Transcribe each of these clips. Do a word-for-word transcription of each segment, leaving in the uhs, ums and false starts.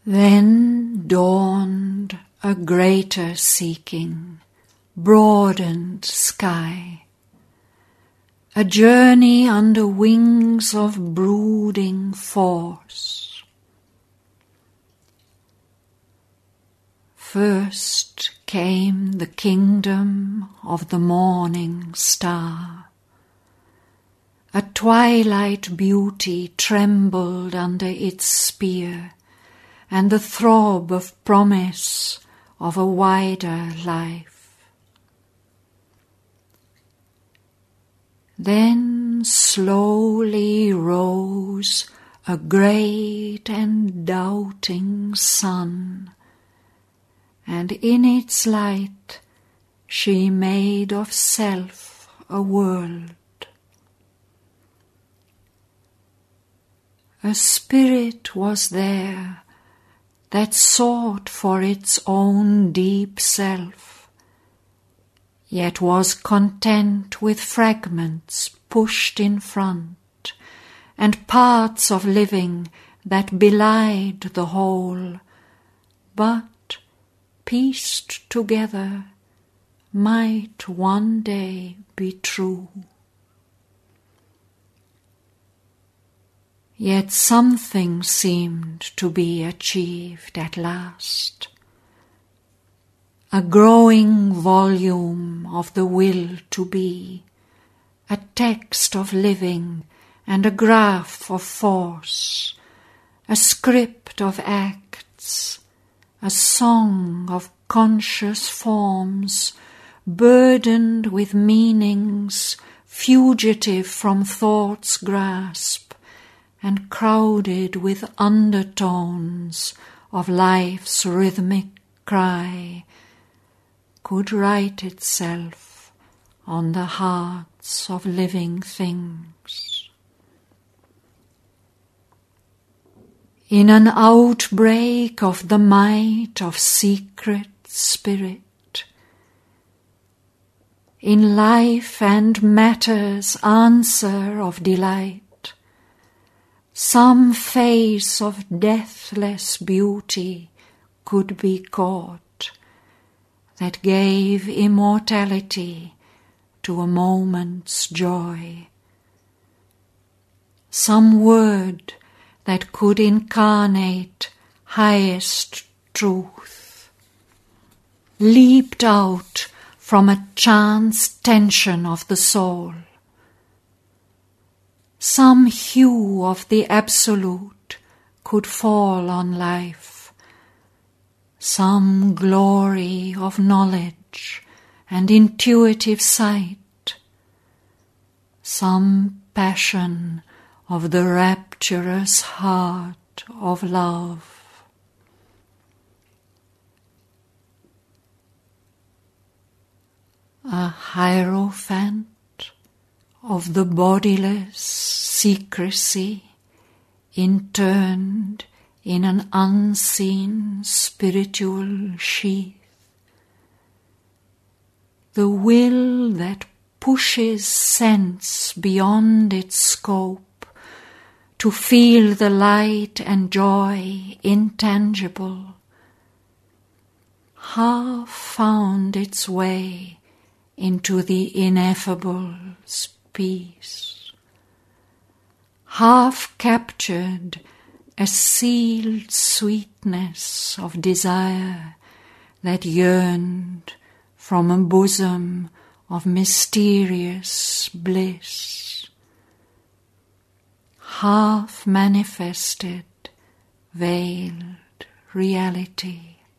Then dawned a greater seeking, broadened sky, a journey under wings of brooding force. First came the kingdom of the morning star. A twilight beauty trembled under its spear, and the throb of promise of a wider life. Then slowly rose a great and doubting sun, and in its light she made of self a world. A spirit was there that sought for its own deep self, yet was content with fragments pushed in front, and parts of living that belied the whole, but, pieced together, might one day be true. Yet something seemed to be achieved at last, a growing volume of the will to be, a text of living and a graph of force, a script of acts, a song of conscious forms, burdened with meanings fugitive from thought's grasp, and crowded with undertones of life's rhythmic cry, could write itself on the hearts of living things. In an outbreak of the might of secret spirit, in life and matter's answer of delight, some face of deathless beauty could be caught, that gave immortality to a moment's joy. Some word that could incarnate highest truth, leaped out from a chance tension of the soul. Some hue of the absolute could fall on life, some glory of knowledge and intuitive sight, some passion of the rapturous heart of love. A hierophant of the bodiless secrecy, interned in an unseen spiritual sheath. The will that pushes sense beyond its scope to feel the light and joy intangible, half found its way into the ineffable's peace, half captured a sealed sweetness of desire that yearned from a bosom of mysterious bliss, half manifested veiled reality.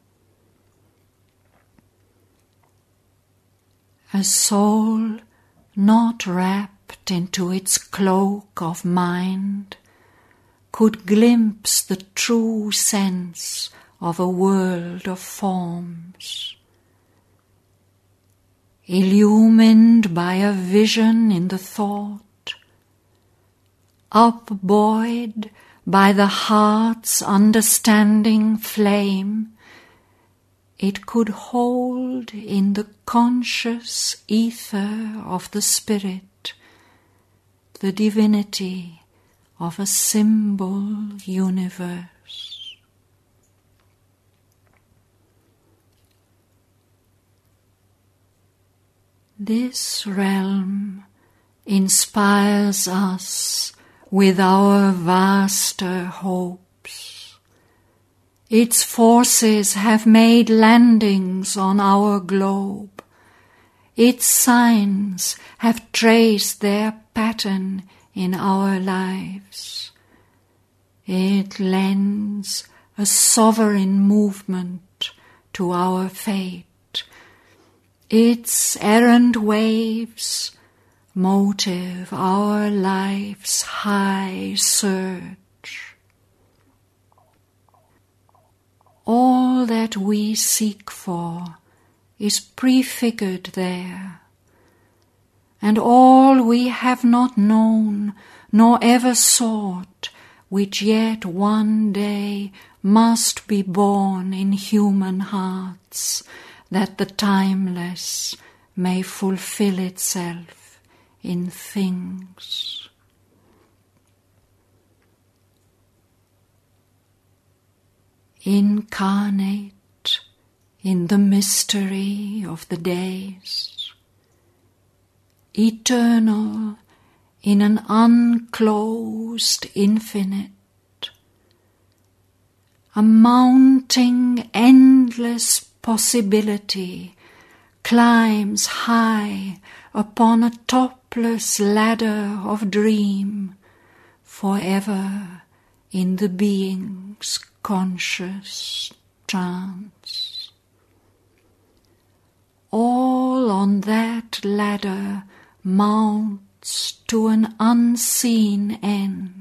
A soul not wrapped into its cloak of mind could glimpse the true sense of a world of forms. Illumined by a vision in the thought, upbuoyed by the heart's understanding flame, it could hold in the conscious ether of the spirit the divinity of a symbol universe. This realm inspires us with our vaster hopes. Its forces have made landings on our globe. Its signs have traced their pattern in our lives. It lends a sovereign movement to our fate. Its errant waves motive our life's high surge. All that we seek for is prefigured there, and all we have not known nor ever sought, which yet one day must be born in human hearts, that the timeless may fulfill itself in things. Incarnate in the mystery of the days, eternal in an unclosed infinite, a mounting endless possibility climbs high upon a topless ladder of dream, forever in the being's conscious trance. All on that ladder mounts to an unseen end.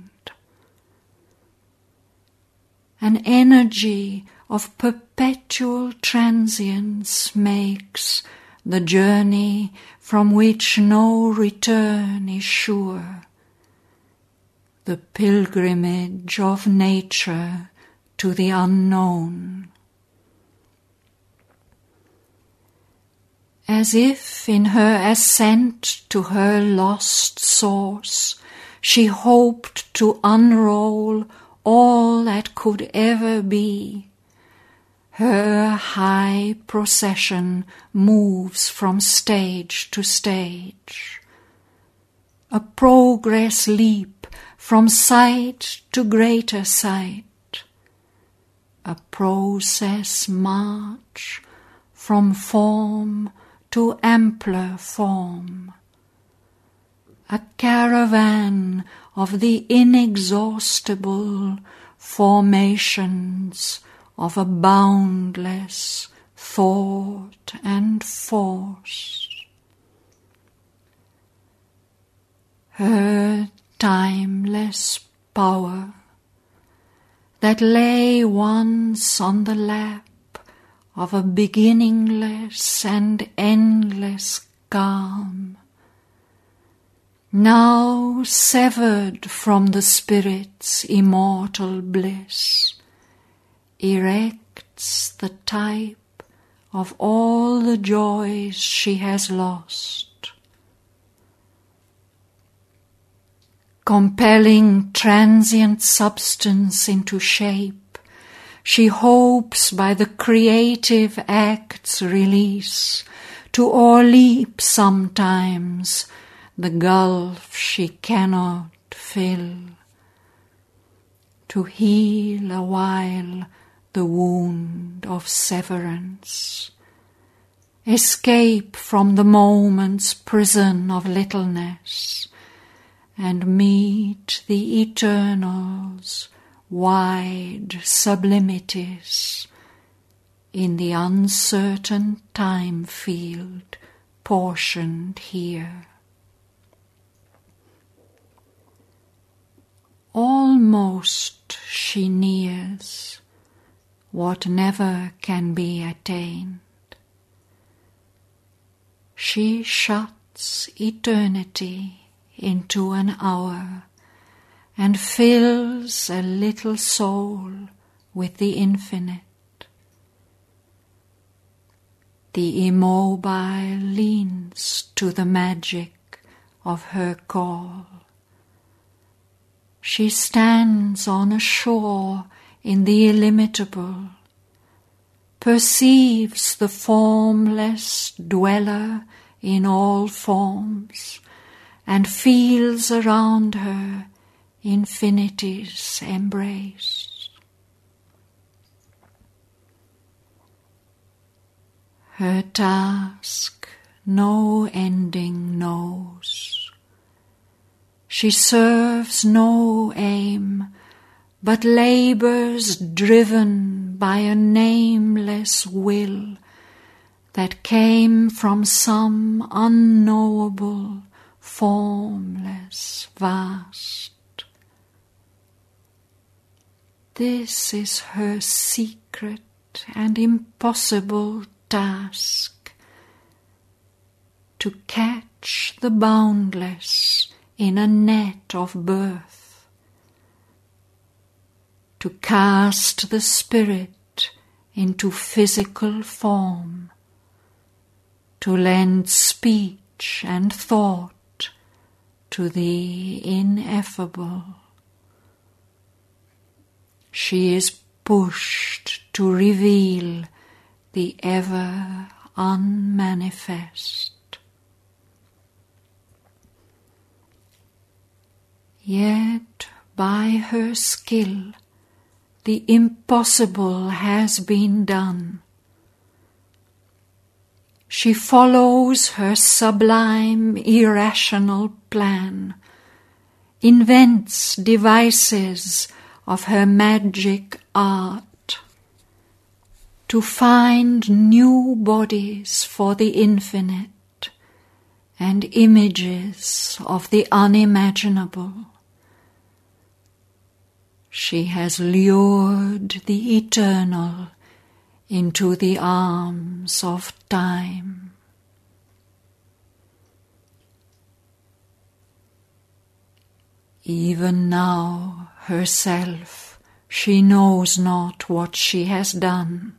An energy of perpetual transience makes the journey from which no return is sure, the pilgrimage of nature to the unknown. As if in her ascent to her lost source she hoped to unroll all that could ever be, her high procession moves from stage to stage, a progress leap from sight to greater sight, a process march from form to ampler form, a caravan of the inexhaustible formations of a boundless thought and force. Her timeless power that lay once on the lap of a beginningless and endless calm, now severed from the spirit's immortal bliss, erects the type of all the joys she has lost. Compelling transient substance into shape, she hopes by the creative act's release to o'erleap sometimes the gulf she cannot fill, to heal a while the wound of severance, escape from the moment's prison of littleness, and meet the eternal's wide sublimities in the uncertain time field portioned here. Almost she nears what never can be attained. She shuts eternity into an hour and fills a little soul with the infinite. The immobile leans to the magic of her call. She stands on a shore in the illimitable, perceives the formless dweller in all forms, and feels around her infinity's embrace. Her task no ending knows. She serves no aim, but labours driven by a nameless will that came from some unknowable, formless vast. This is her secret and impossible task, to catch the boundless in a net of birth, to cast the spirit into physical form, to lend speech and thought to the ineffable. She is pushed to reveal the ever unmanifest. Yet by her skill the impossible has been done. She follows her sublime irrational plan, invents devices of her magic art, to find new bodies for the infinite and images of the unimaginable. She has lured the eternal into the arms of time. Even now, herself, she knows not what she has done,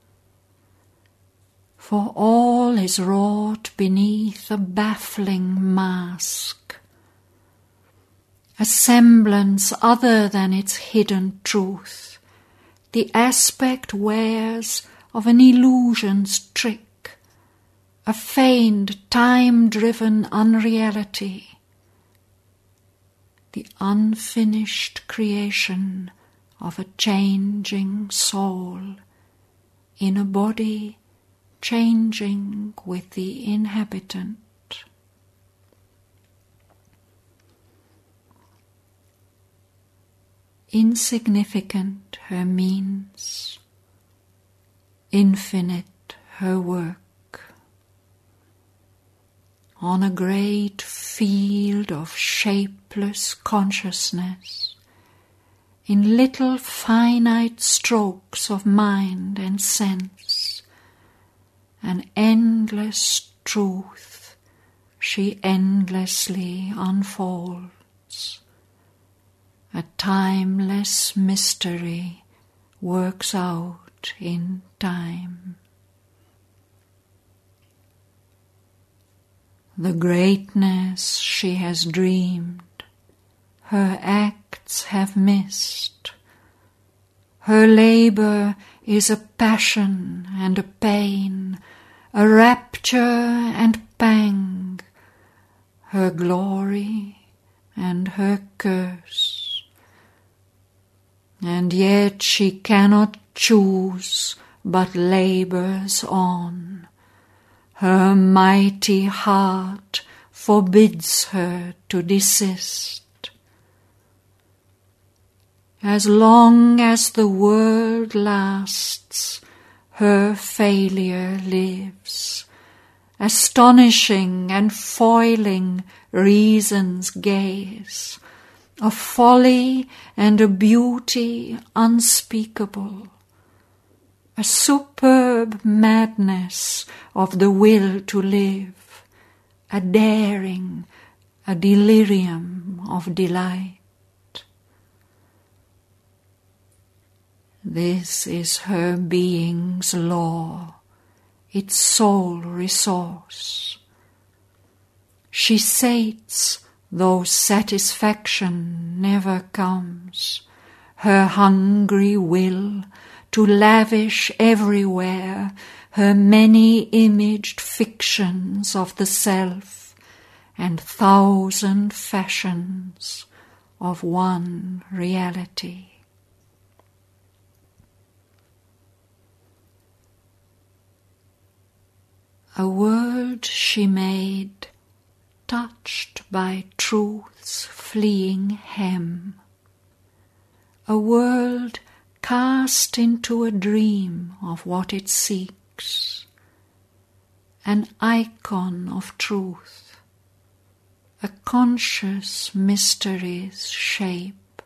for all is wrought beneath a baffling mask, a semblance other than its hidden truth. The aspect wears of an illusion's trick, a feigned, time-driven unreality, the unfinished creation of a changing soul in a body changing with the inhabitant. Insignificant her means, infinite her work. On a great field of shapeless consciousness, in little finite strokes of mind and sense, an endless truth she endlessly unfolds. A timeless mystery works out in time. The greatness she has dreamed, her acts have missed. Her labour is a passion and a pain, a rapture and pang, her glory and her curse. And yet she cannot choose, but labours on. Her mighty heart forbids her to desist. As long as the world lasts, her failure lives, astonishing and foiling reason's gaze, a folly and a beauty unspeakable, a superb madness of the will to live, a daring, a delirium of delight. This is her being's law, its sole resource. She sates, though satisfaction never comes, her hungry will to lavish everywhere her many-imaged fictions of the self and thousand fashions of one reality. A world she made, touched by truth's fleeing hem, a world cast into a dream of what it seeks, an icon of truth, a conscious mystery's shape.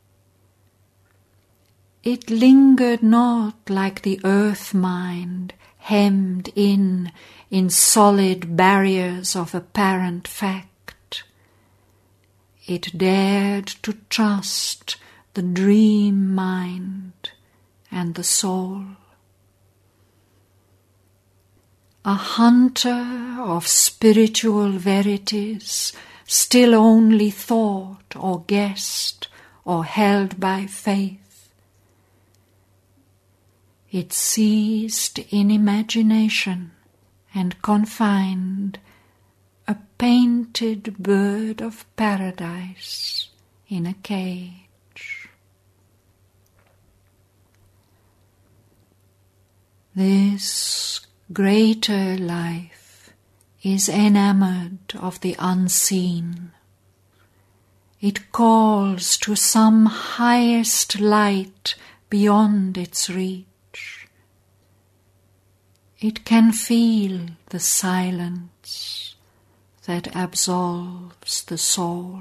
It lingered not like the earth mind, hemmed in in solid barriers of apparent fact. It dared to trust the dream mind and the soul. A hunter of spiritual verities, still only thought or guessed or held by faith. It seized in imagination and confined a painted bird of paradise in a cage. This greater life is enamored of the unseen. It calls to some highest light beyond its reach. It can feel the silence that absolves the soul.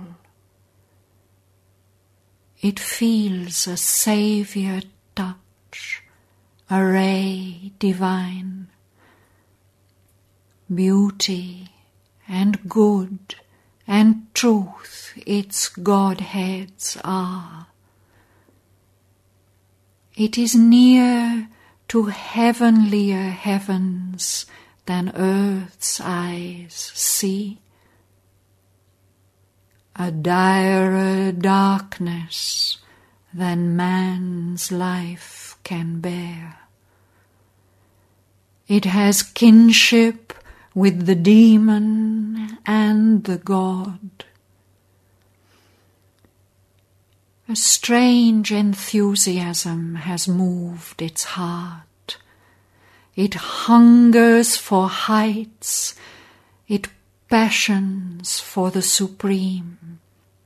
It feels a saviour touch, a ray divine. Beauty and good and truth its Godheads are. It is near to heavenlier heavens than earth's eyes see, a direr darkness than man's life can bear. It has kinship with the demon and the God. A strange enthusiasm has moved its heart. It hungers for heights, it passions for the supreme.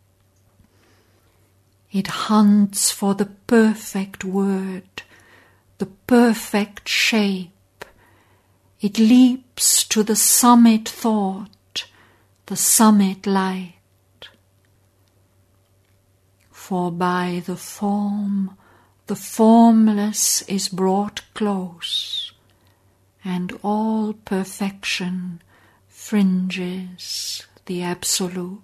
It hunts for the perfect word, the perfect shape. It leaps to the summit thought, the summit light. For by the form, the formless is brought close, and all perfection fringes the absolute.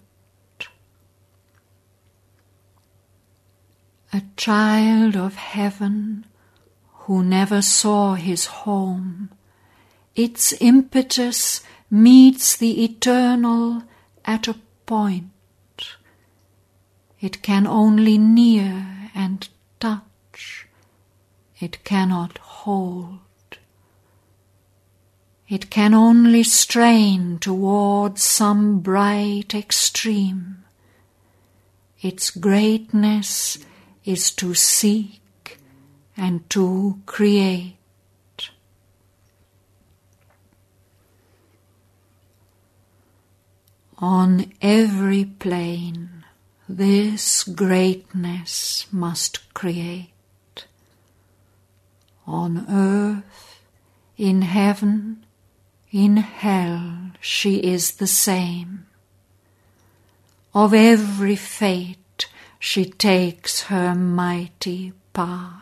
A child of heaven who never saw his home, its impetus meets the eternal at a point. It can only near and touch. It cannot hold. It can only strain toward some bright extreme. Its greatness is to seek and to create. On every plane, this greatness must create. On earth, in heaven, in hell, she is the same. Of every fate she takes her mighty part.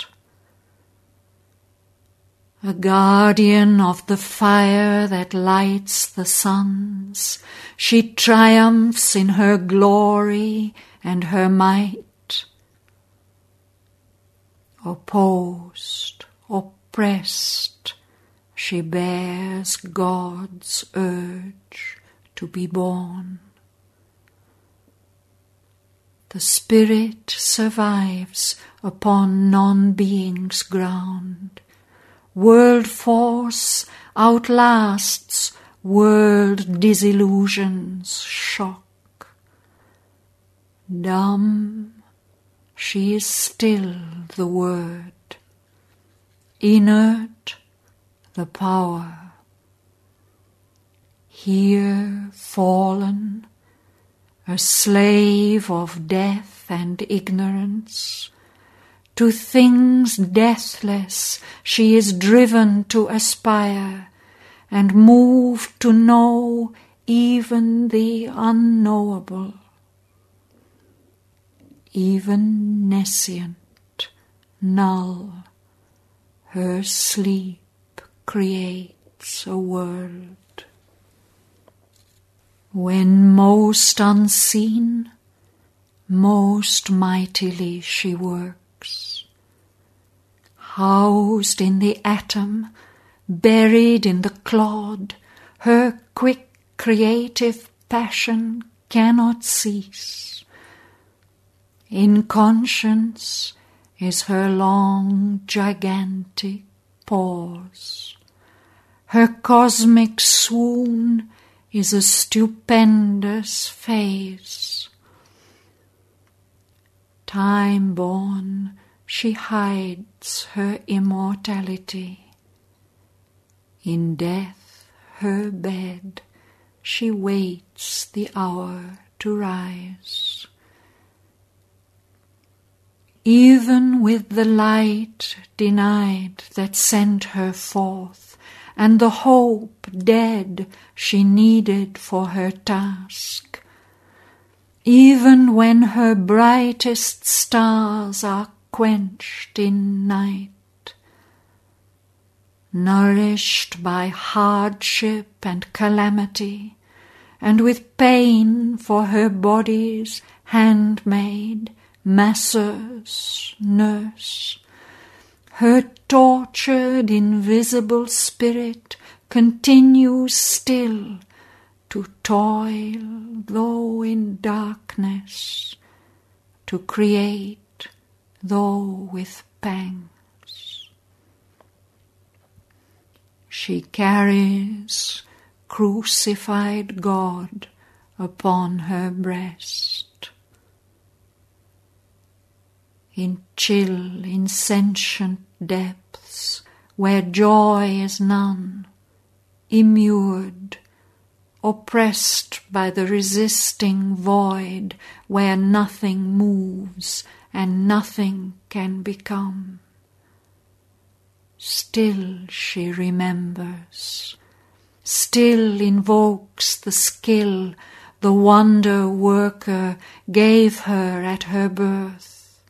A guardian of the fire that lights the suns, she triumphs in her glory and her might. Opposed, oppressed, she bears God's urge to be born. The spirit survives upon non-being's ground, World force outlasts world disillusion's shock. Dumb, she is still the word, inert the power. Here fallen, a slave of death and ignorance, to things deathless she is driven to aspire, and moved to know even the unknowable. Even nescient, null, her sleep creates a world. When most unseen, most mightily she works. Housed in the atom, buried in the clod, her quick creative passion cannot cease. In conscience is her long gigantic pause. Her cosmic swoon is a stupendous phase. Time-born, she hides her immortality. In death, her bed, she waits the hour to rise. Even with the light denied that sent her forth, and the hope dead she needed for her task, even when her brightest stars are quenched in night, nourished by hardship and calamity, and with pain for her body's handmaid, masseuse, nurse, her tortured invisible spirit continues still to toil, though in darkness, to create, though with pangs. She carries crucified God upon her breast. In chill, insentient depths, where joy is none, immured, oppressed by the resisting void, where nothing moves and nothing can become. Still she remembers, still invokes the skill the wonder worker gave her at her birth,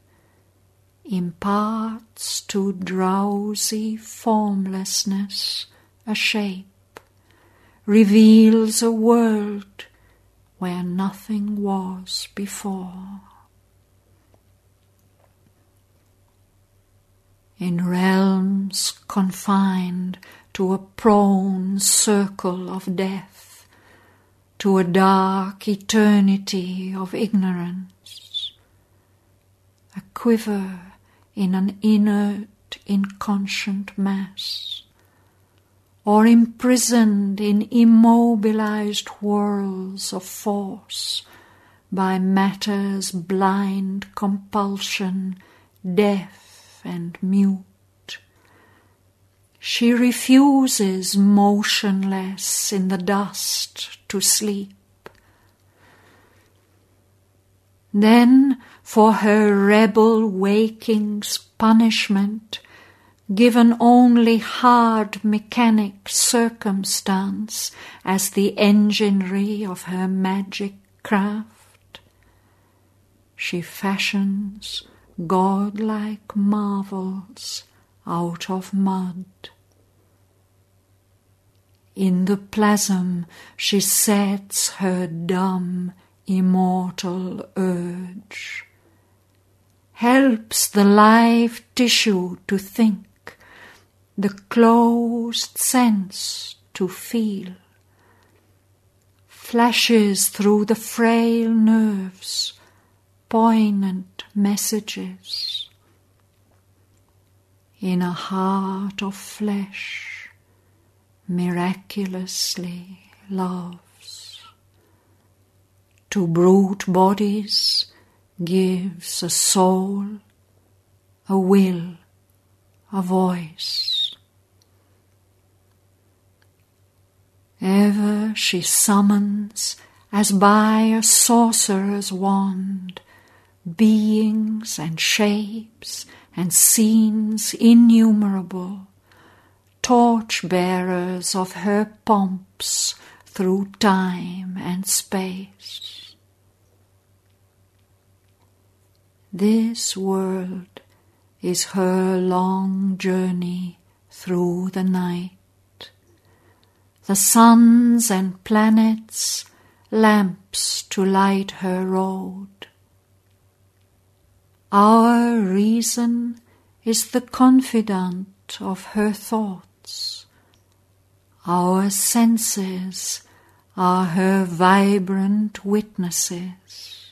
imparts to drowsy formlessness a shape, reveals a world where nothing was before. In realms confined to a prone circle of death, to a dark eternity of ignorance, a quiver in an inert, inconscient mass, or imprisoned in immobilized whirls of force by matter's blind compulsion, deaf and mute. She refuses motionless in the dust to sleep. Then, for her rebel waking's punishment, given only hard mechanic circumstance as the enginery of her magic craft, she fashions godlike marvels out of mud. In the plasm she sets her dumb, immortal urge, helps the live tissue to think, the closed sense to feel, flashes through the frail nerves poignant messages. in a heart of flesh, miraculously loves. To brute bodies gives a soul, a will, a voice. Ever she summons, as by a sorcerer's wand, beings and shapes and scenes innumerable, torch-bearers of her pomps through time and space. This world is her long journey through the night. The suns and planets, lamps to light her road. Our reason is the confidant of her thoughts. Our senses are her vibrant witnesses.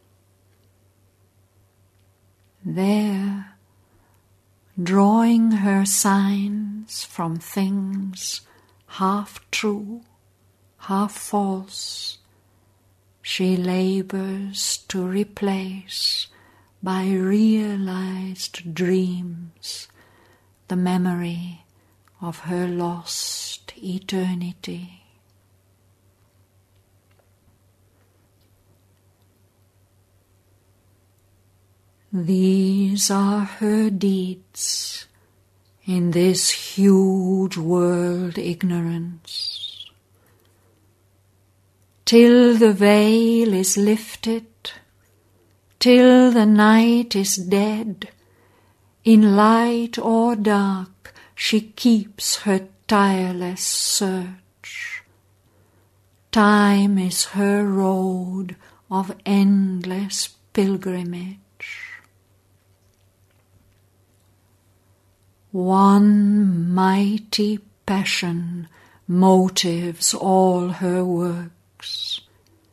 There, drawing her signs from things half true, half false, she labors to replace by realized dreams the memory of her lost eternity. These are her deeds in this huge world ignorance. Till the veil is lifted, till the night is dead, in light or dark she keeps her tireless search. Time is her road of endless pilgrimage. One mighty passion motives all her works.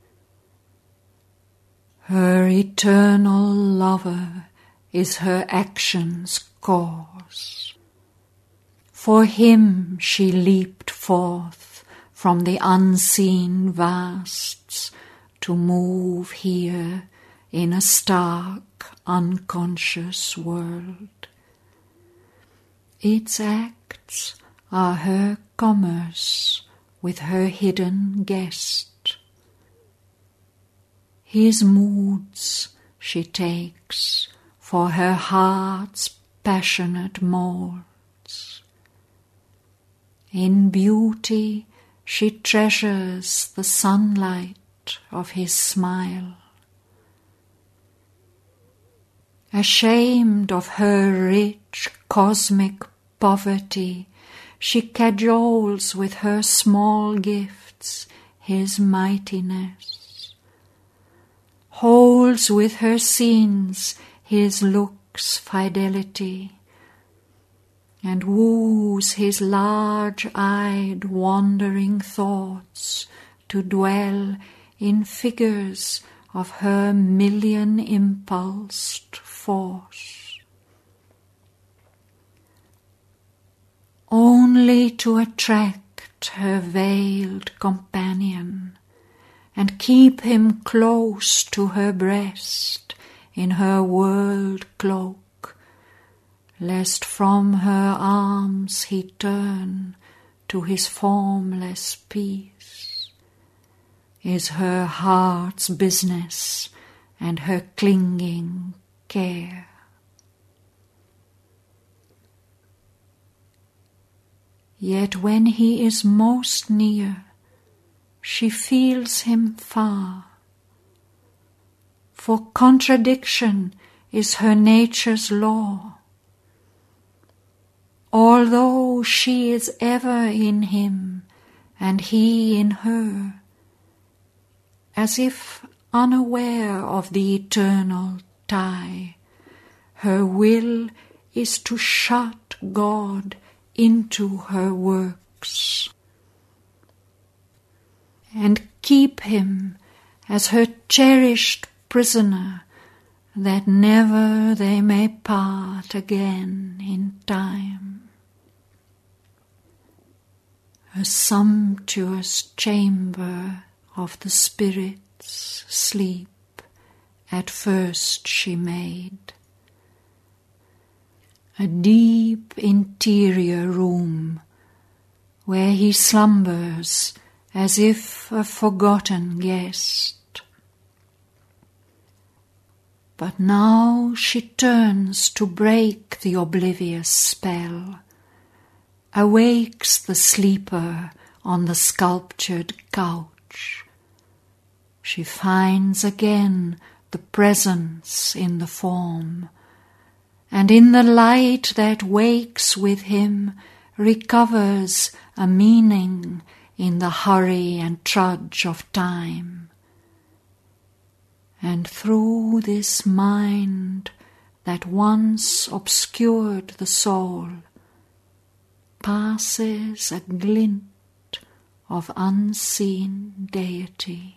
Her eternal lover is her action's cause. For him she leaped forth from the unseen vasts to move here in a stark, unconscious world. Its acts are her commerce with her hidden guest. His moods she takes for her heart's passionate molds. In beauty she treasures the sunlight of his smile. Ashamed of her rich cosmic poverty, she cajoles with her small gifts his mightiness, holds with her scenes his looks' fidelity, and woos his large-eyed wandering thoughts to dwell in figures of her million-impulsed force. Only to attract her veiled companion and keep him close to her breast in her world cloak, lest from her arms he turn to his formless peace, is her heart's business and her clinging care. Yet when he is most near, she feels him far, for contradiction is her nature's law. Although she is ever in him and he in her, as if unaware of the eternal tie, her will is to shut God into her works and keep him as her cherished prisoner, that never they may part again in time. A sumptuous chamber of the spirit's sleep at first she made, a deep interior room where he slumbers as if a forgotten guest. But now she turns to break the oblivious spell, awakes the sleeper on the sculptured couch. She finds again the presence in the form, and in the light that wakes with him recovers a meaning in the hurry and trudge of time. And through this mind that once obscured the soul passes a glint of unseen deity.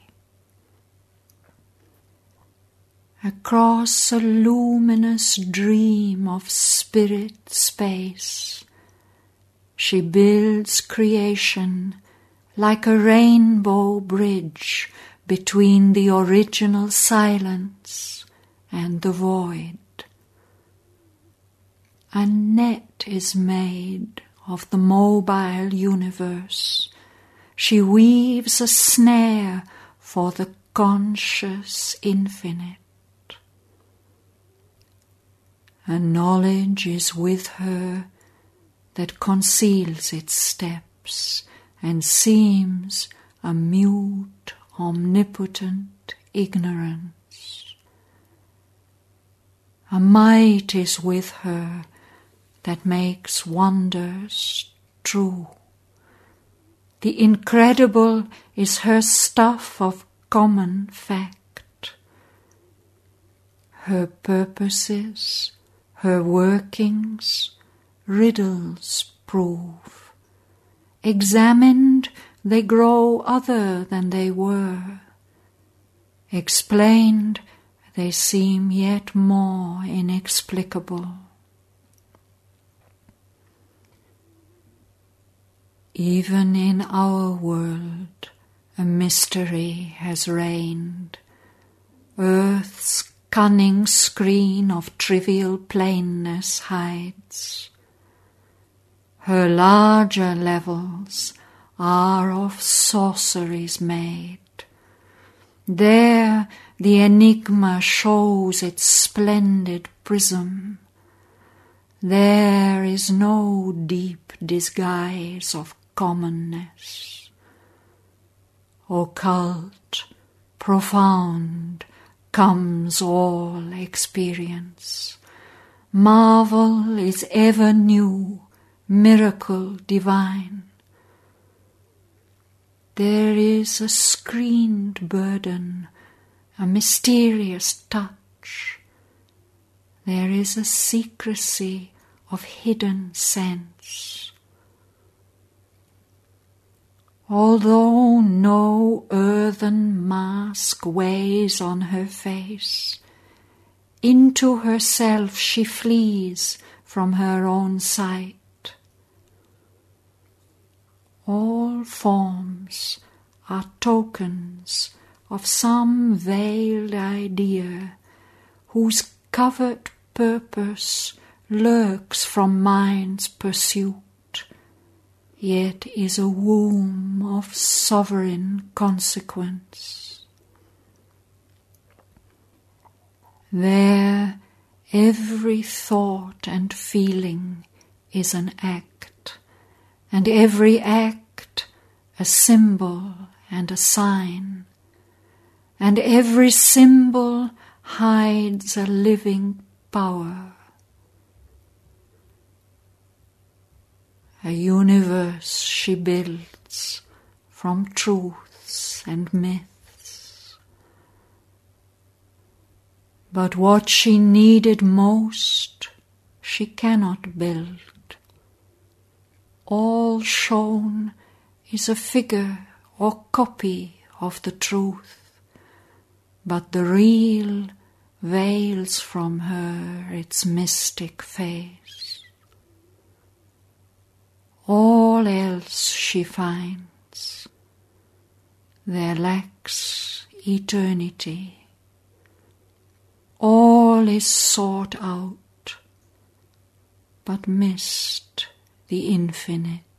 Across a luminous dream of spirit space, she builds creation like a rainbow bridge between the original silence and the void. A net is made of the mobile universe. She weaves a snare for the conscious infinite. A knowledge is with her that conceals its steps and seems a mute, omnipotent ignorance. A might is with her that makes wonders true. The incredible is her stuff of common fact. Her purposes, her workings, riddles prove. Examined, they grow other than they were. Explained, they seem yet more inexplicable. Even in our world, a mystery has reigned. Earth's cunning screen of trivial plainness hides. Her larger levels are of sorceries made. There the enigma shows its splendid prism. There is no deep disguise of commonness. Occult, profound, comes all experience. Marvel is ever new, miracle divine. There is a screened burden, a mysterious touch. There is a secrecy of hidden sense. Although no earthen mask weighs on her face, into herself she flees from her own sight. All forms are tokens of some veiled idea whose covert purpose lurks from mind's pursuit, yet is a womb of sovereign consequence. There every thought and feeling is an act, and every act a symbol and a sign, and every symbol hides a living power. A universe she builds from truths and myths. But what she needed most, she cannot build. All shown is a figure or copy of the truth, but the real veils from her its mystic face. All else she finds, there lacks eternity. All is sought out, but missed the infinite.